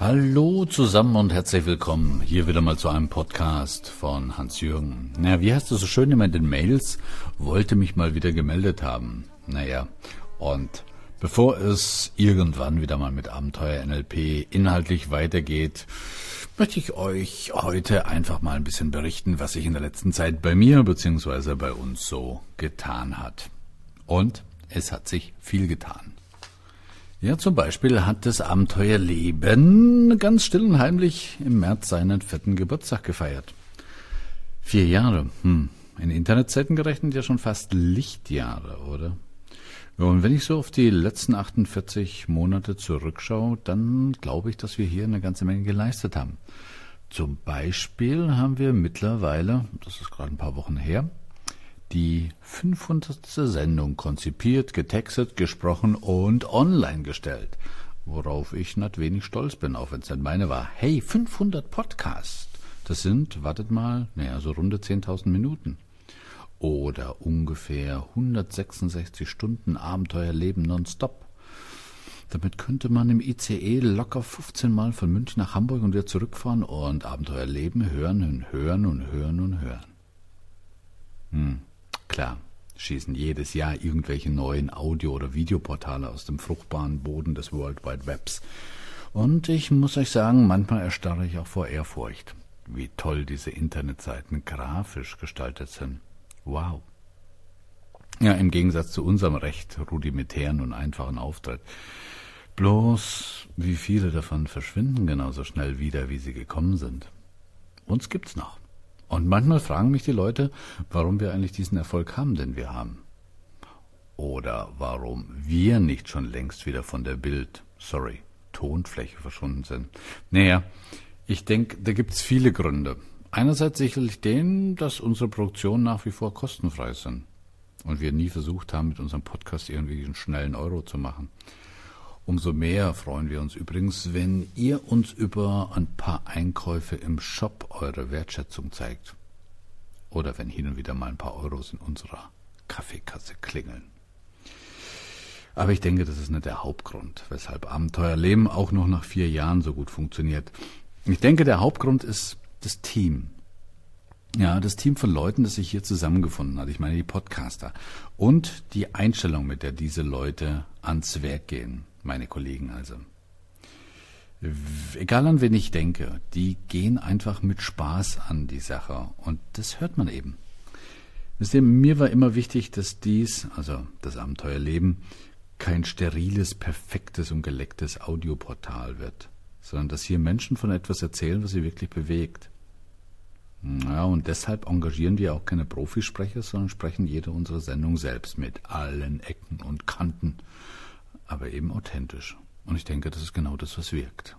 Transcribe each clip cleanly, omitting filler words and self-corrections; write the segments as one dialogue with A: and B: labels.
A: Hallo zusammen und herzlich willkommen hier wieder mal zu einem Podcast von Hans-Jürgen. Naja, wie heißt es so schön immer in den Mails, wollte mich mal wieder gemeldet haben. Naja, und bevor es irgendwann wieder mal mit Abenteuer NLP inhaltlich weitergeht, möchte ich euch heute einfach mal ein bisschen berichten, was sich in der letzten Zeit bei mir bzw. bei uns so getan hat. Und es hat sich viel getan. Ja, zum Beispiel hat das Abenteuerleben ganz still und heimlich im März seinen 4. Geburtstag gefeiert. 4 Jahre, in Internetzeiten gerechnet ja schon fast Lichtjahre, oder? Ja, und wenn ich so auf die letzten 48 Monate zurückschaue, dann glaube ich, dass wir hier eine ganze Menge geleistet haben. Zum Beispiel haben wir mittlerweile, das ist gerade ein paar Wochen her, die 500. Sendung konzipiert, getextet, gesprochen und online gestellt. Worauf ich nicht wenig stolz bin, auch wenn es nicht meine war. Hey, 500 Podcasts. Das sind, wartet mal, so runde 10.000 Minuten. Oder ungefähr 166 Stunden Abenteuerleben nonstop. Damit könnte man im ICE locker 15 Mal von München nach Hamburg und wieder zurückfahren und Abenteuerleben hören und hören und hören und hören. Klar, schießen jedes Jahr irgendwelche neuen Audio- oder Videoportale aus dem fruchtbaren Boden des World Wide Webs. Und ich muss euch sagen, manchmal erstarre ich auch vor Ehrfurcht, wie toll diese Internetseiten grafisch gestaltet sind. Wow. Ja, im Gegensatz zu unserem recht rudimentären und einfachen Auftritt. Bloß, wie viele davon verschwinden genauso schnell wieder, wie sie gekommen sind. Uns gibt's noch. Und manchmal fragen mich die Leute, warum wir eigentlich diesen Erfolg haben, den wir haben. Oder warum wir nicht schon längst wieder von der Tonfläche verschwunden sind. Naja, ich denke, da gibt's viele Gründe. Einerseits sicherlich den, dass unsere Produktionen nach wie vor kostenfrei sind. Und wir nie versucht haben, mit unserem Podcast irgendwie einen schnellen Euro zu machen. Umso mehr freuen wir uns übrigens, wenn ihr uns über ein paar Einkäufe im Shop eure Wertschätzung zeigt. Oder wenn hin und wieder mal ein paar Euros in unserer Kaffeekasse klingeln. Aber ich denke, das ist nicht der Hauptgrund, weshalb Abenteuerleben auch noch nach 4 Jahren so gut funktioniert. Ich denke, der Hauptgrund ist das Team. Ja, das Team von Leuten, das sich hier zusammengefunden hat. Ich meine die Podcaster. Und die Einstellung, mit der diese Leute ans Werk gehen. Meine Kollegen also. Egal an wen ich denke, die gehen einfach mit Spaß an die Sache. Und das hört man eben. Wisst ihr, mir war immer wichtig, dass das Abenteuerleben, kein steriles, perfektes und gelecktes Audioportal wird. Sondern dass hier Menschen von etwas erzählen, was sie wirklich bewegt. Ja, und deshalb engagieren wir auch keine Profisprecher, sondern sprechen jede unserer Sendung selbst mit allen Ecken und Kanten. Aber eben authentisch. Und ich denke, das ist genau das, was wirkt.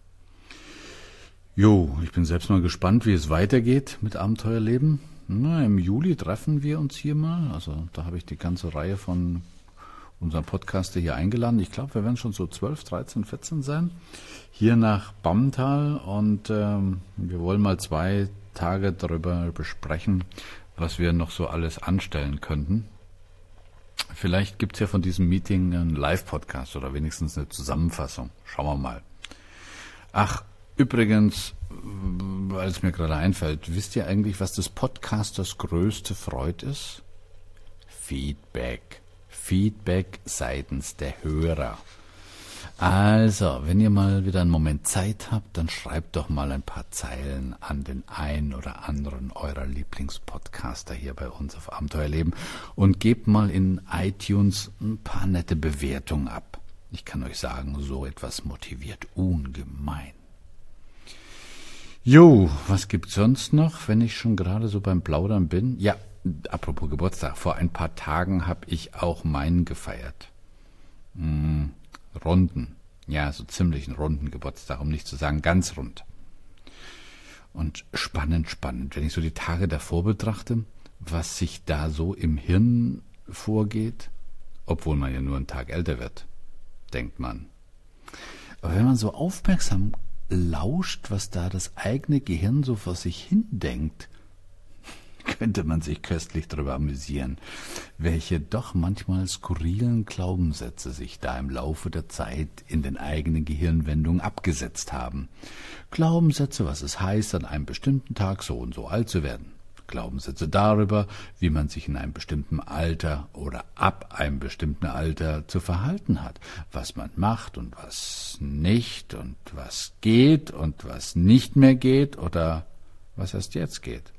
A: Ich bin selbst mal gespannt, wie es weitergeht mit Abenteuerleben. Im Juli treffen wir uns hier mal. Also da habe ich die ganze Reihe von unserem Podcaster hier eingeladen. Ich glaube, wir werden schon so 12, 13, 14 sein. Hier nach Bammental. Und wir wollen mal 2 Tage darüber besprechen, was wir noch so alles anstellen könnten. Vielleicht gibt es ja von diesem Meeting einen Live-Podcast oder wenigstens eine Zusammenfassung. Schauen wir mal. Ach, übrigens, weil es mir gerade einfällt, wisst ihr eigentlich, was des Podcasters größte Freude ist? Feedback. Feedback seitens der Hörer. Also, wenn ihr mal wieder einen Moment Zeit habt, dann schreibt doch mal ein paar Zeilen an den einen oder anderen eurer Lieblingspodcaster hier bei uns auf Abenteuerleben und gebt mal in iTunes ein paar nette Bewertungen ab. Ich kann euch sagen, so etwas motiviert ungemein. Was gibt's sonst noch, wenn ich schon gerade so beim Plaudern bin? Ja, apropos Geburtstag, vor ein paar Tagen habe ich auch meinen gefeiert. Runden. Ja, so ziemlich einen runden Geburtstag, um nicht zu sagen ganz rund. Und spannend, wenn ich so die Tage davor betrachte, was sich da so im Hirn vorgeht, obwohl man ja nur einen Tag älter wird, denkt man. Aber wenn man so aufmerksam lauscht, was da das eigene Gehirn so vor sich hin denkt, könnte man sich köstlich darüber amüsieren, welche doch manchmal skurrilen Glaubenssätze sich da im Laufe der Zeit in den eigenen Gehirnwendungen abgesetzt haben. Glaubenssätze, was es heißt, an einem bestimmten Tag so und so alt zu werden. Glaubenssätze darüber, wie man sich in einem bestimmten Alter oder ab einem bestimmten Alter zu verhalten hat, was man macht und was nicht und was geht und was nicht mehr geht oder was erst jetzt geht.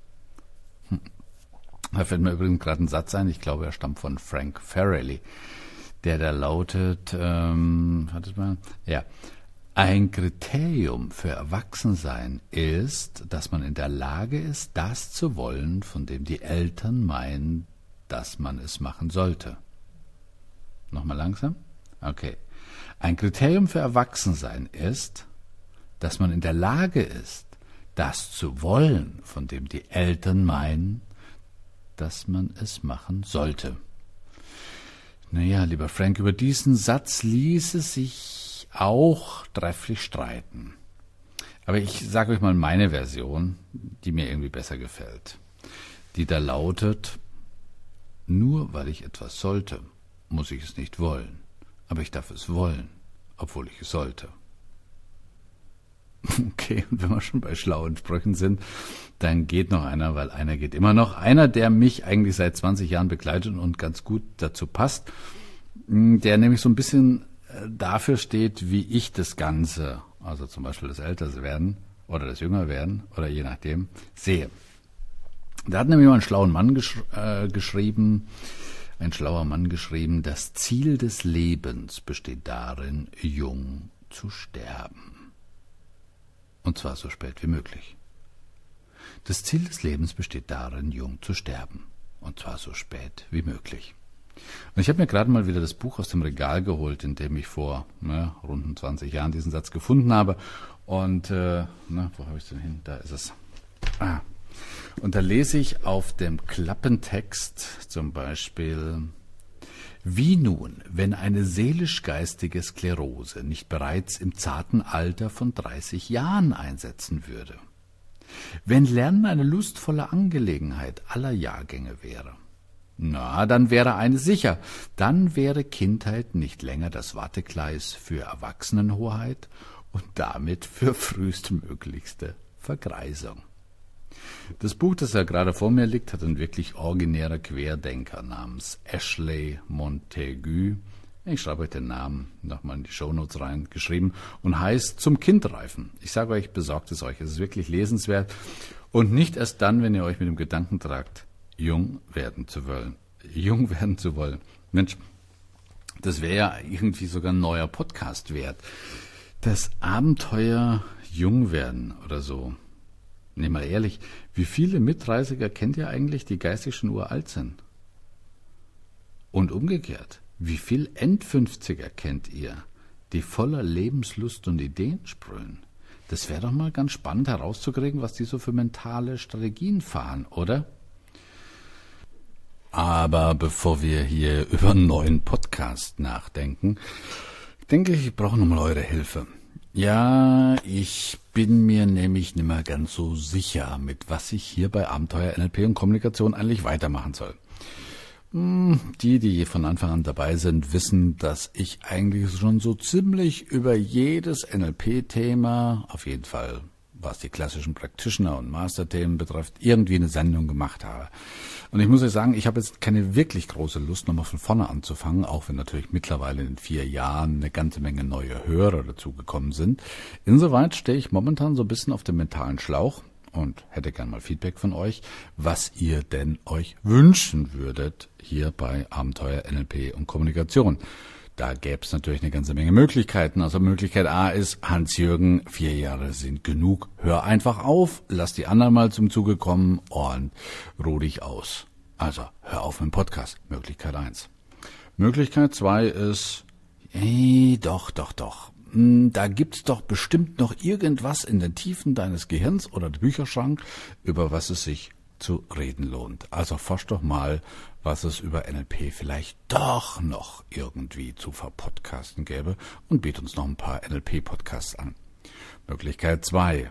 A: Da fällt mir übrigens gerade ein Satz ein, ich glaube, er stammt von Frank Farrelly, der da lautet, ein Kriterium für Erwachsensein ist, dass man in der Lage ist, das zu wollen, von dem die Eltern meinen, dass man es machen sollte. Nochmal langsam? Okay. Ein Kriterium für Erwachsensein ist, dass man in der Lage ist, das zu wollen, von dem die Eltern meinen, dass man es machen sollte. Naja, lieber Frank, über diesen Satz ließe sich auch trefflich streiten. Aber ich sage euch mal meine Version, die mir irgendwie besser gefällt. Die da lautet, nur weil ich etwas sollte, muss ich es nicht wollen. Aber ich darf es wollen, obwohl ich es sollte. Okay, und wenn wir schon bei schlauen Sprüchen sind, dann geht noch einer, weil einer geht immer noch. Einer, der mich eigentlich seit 20 Jahren begleitet und ganz gut dazu passt, der nämlich so ein bisschen dafür steht, wie ich das Ganze, also zum Beispiel das Älterwerden oder das Jüngerwerden oder je nachdem, sehe. Da hat nämlich mal ein schlauer Mann geschrieben, das Ziel des Lebens besteht darin, jung zu sterben. Und zwar so spät wie möglich. Das Ziel des Lebens besteht darin, jung zu sterben. Und zwar so spät wie möglich. Und ich habe mir gerade mal wieder das Buch aus dem Regal geholt, in dem ich vor rund 20 Jahren diesen Satz gefunden habe. Und, wo habe ich es denn hin? Da ist es. Und da lese ich auf dem Klappentext zum Beispiel: Wie nun, wenn eine seelisch-geistige Sklerose nicht bereits im zarten Alter von 30 Jahren einsetzen würde? Wenn Lernen eine lustvolle Angelegenheit aller Jahrgänge wäre? Na, dann wäre eines sicher, dann wäre Kindheit nicht länger das Wartegleis für Erwachsenenhoheit und damit für frühestmöglichste Vergreisung. Das Buch, das ja gerade vor mir liegt, hat ein wirklich originärer Querdenker namens Ashley Montagu, ich schreibe euch den Namen nochmal in die Shownotes rein, geschrieben und heißt Zum Kindreifen. Ich sage euch, besorgt es euch, es ist wirklich lesenswert und nicht erst dann, wenn ihr euch mit dem Gedanken tragt, jung werden zu wollen. Mensch, das wäre ja irgendwie sogar ein neuer Podcast wert. Das Abenteuer jung werden oder so. Nee, mal ehrlich, wie viele Mit-30er kennt ihr eigentlich, die geistig schon uralt sind? Und umgekehrt, wie viel End-50er kennt ihr, die voller Lebenslust und Ideen sprühen? Das wäre doch mal ganz spannend herauszukriegen, was die so für mentale Strategien fahren, oder? Aber bevor wir hier über einen neuen Podcast nachdenken, denke ich brauche nochmal eure Hilfe. Ja, ich bin mir nämlich nicht mehr ganz so sicher, mit was ich hier bei Abenteuer NLP und Kommunikation eigentlich weitermachen soll. Die von Anfang an dabei sind, wissen, dass ich eigentlich schon so ziemlich über jedes NLP-Thema, auf jeden Fall was die klassischen Practitioner- und Master-Themen betrifft, irgendwie eine Sendung gemacht habe. Und ich muss euch sagen, ich habe jetzt keine wirklich große Lust, nochmal von vorne anzufangen, auch wenn natürlich mittlerweile in 4 Jahren eine ganze Menge neue Hörer dazugekommen sind. Insoweit stehe ich momentan so ein bisschen auf dem mentalen Schlauch und hätte gern mal Feedback von euch, was ihr denn euch wünschen würdet hier bei Abenteuer NLP und Kommunikation. Da gäbe es natürlich eine ganze Menge Möglichkeiten. Also Möglichkeit A ist, Hans-Jürgen, 4 Jahre sind genug. Hör einfach auf, lass die anderen mal zum Zuge kommen und ruh dich aus. Also hör auf mit dem Podcast. Möglichkeit 1. Möglichkeit 2 ist, doch. Da gibt's doch bestimmt noch irgendwas in den Tiefen deines Gehirns oder dem Bücherschrank, über was es sich zu reden lohnt. Also forsch doch mal, was es über NLP vielleicht doch noch irgendwie zu verpodcasten gäbe und biet uns noch ein paar NLP-Podcasts an. Möglichkeit 2.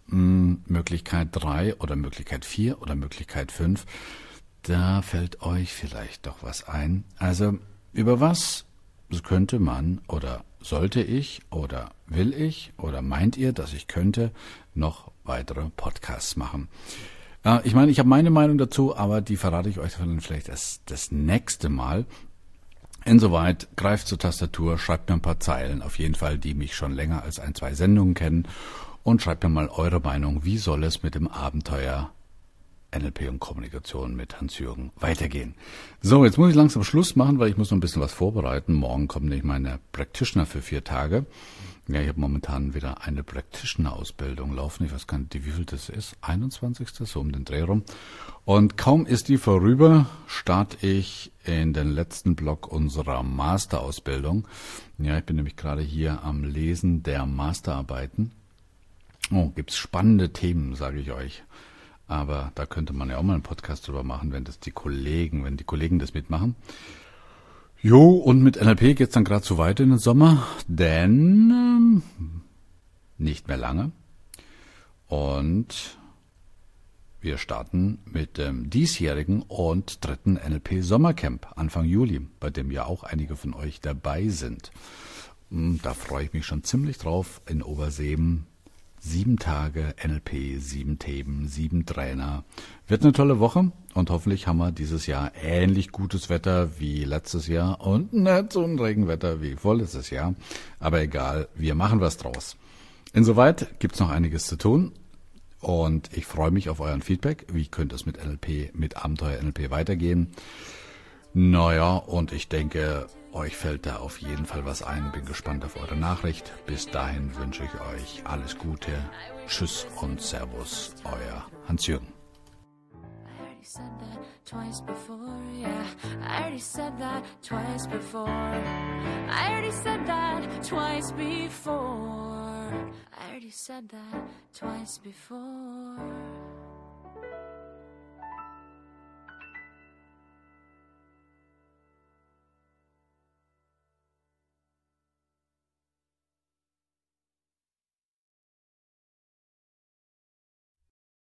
A: Möglichkeit 3 oder Möglichkeit 4 oder Möglichkeit 5, da fällt euch vielleicht doch was ein. Also über was könnte man oder sollte ich oder will ich oder meint ihr, dass ich könnte noch weitere Podcasts machen? Ich meine, ich habe meine Meinung dazu, aber die verrate ich euch dann vielleicht erst das nächste Mal. Insoweit greift zur Tastatur, schreibt mir ein paar Zeilen, auf jeden Fall, die mich schon länger als 1-2 Sendungen kennen, und schreibt mir mal eure Meinung, wie soll es mit dem Abenteuer NLP und Kommunikation mit Hans-Jürgen weitergehen. So, jetzt muss ich langsam Schluss machen, weil ich muss noch ein bisschen was vorbereiten. Morgen kommt nämlich meine Practitioner für 4 Tage. Ja, ich habe momentan wieder eine Practitioner-Ausbildung laufen. Ich weiß gar nicht, wie viel das ist. 21. so um den Dreh rum. Und kaum ist die vorüber, starte ich in den letzten Block unserer Masterausbildung. Ja, ich bin nämlich gerade hier am Lesen der Masterarbeiten. Oh, gibt's spannende Themen, sage ich euch. Aber da könnte man ja auch mal einen Podcast drüber machen, wenn die Kollegen das mitmachen. Jo, und mit NLP geht's dann gerade so weiter in den Sommer, denn nicht mehr lange. Und wir starten mit dem diesjährigen und 3. NLP Sommercamp Anfang Juli, bei dem ja auch einige von euch dabei sind. Da freue ich mich schon ziemlich drauf in Oberseem. 7 Tage NLP, 7 Themen, 7 Trainer. Wird eine tolle Woche und hoffentlich haben wir dieses Jahr ähnlich gutes Wetter wie letztes Jahr und nicht so ein Regenwetter wie vorletztes Jahr. Aber egal, wir machen was draus. Insoweit gibt's noch einiges zu tun und ich freue mich auf euren Feedback. Wie könnte es mit NLP, mit Abenteuer NLP weitergehen? Naja, und ich denke, euch fällt da auf jeden Fall was ein. Bin gespannt auf eure Nachricht. Bis dahin wünsche ich euch alles Gute. Tschüss und Servus, euer Hans-Jürgen. I already said that twice before.